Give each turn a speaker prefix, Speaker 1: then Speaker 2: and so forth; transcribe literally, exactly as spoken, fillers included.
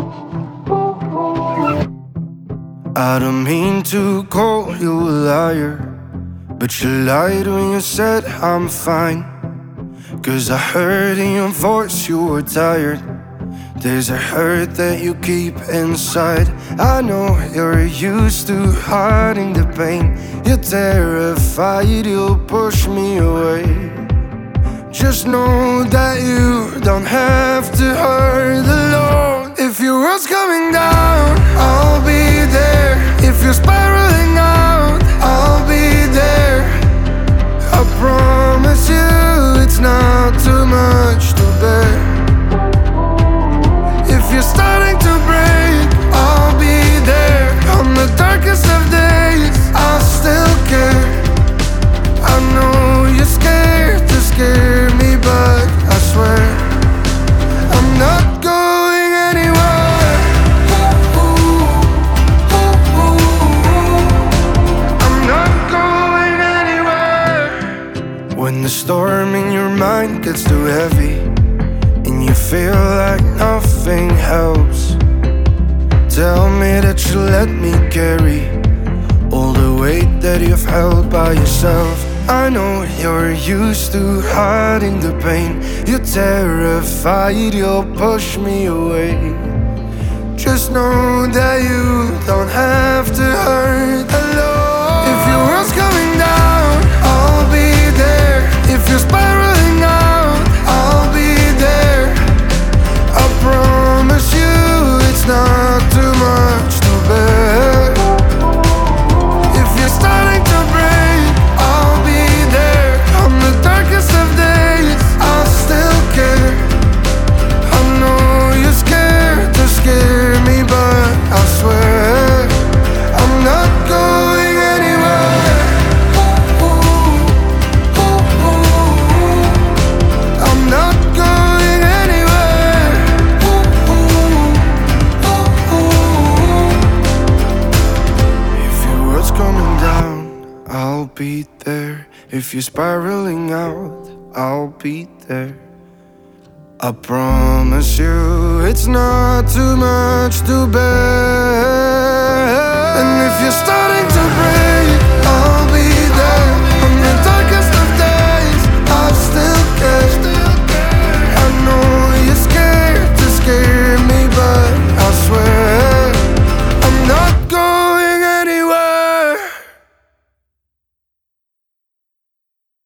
Speaker 1: I don't mean to call you a liar, but you lied when you said I'm fine. Cause I heard in your voice you were tired. There's a hurt that you keep inside. I know you're used to hiding the pain. You're terrified you'll push me away. Just know that you don't have to hurt alone. If your world's coming down, I'll be there. If you're spiraling out, I'll be there. I promise you it's not too much to bear. If you're starting to break, I'll be there. On the darkest of days, I'll still care. I know you're scared to scare me, but I swear I'm not going anywhere. I'm not going anywhere. When the storm in your mind gets too heavy and you feel like nothing helps, tell me that you let me carry all the weight that you've held by yourself. I know you're used to hiding the pain. You're terrified you'll push me away. Just know that you don't have to hurt alone. If your world's coming down, I'll be there. If you're spiraling out, I'll be there. I promise you it's not too much to bear. If you're starting to break, I'll be there. On the darkest of days, I'll still care. I know you're scared to scare me, but I swear I'm not going anywhere. I'm not going anywhere. If your world's coming down, I'll be there. If you're spiraling out, I'll be there. I promise you it's not too much to bear. And if you're starting to break,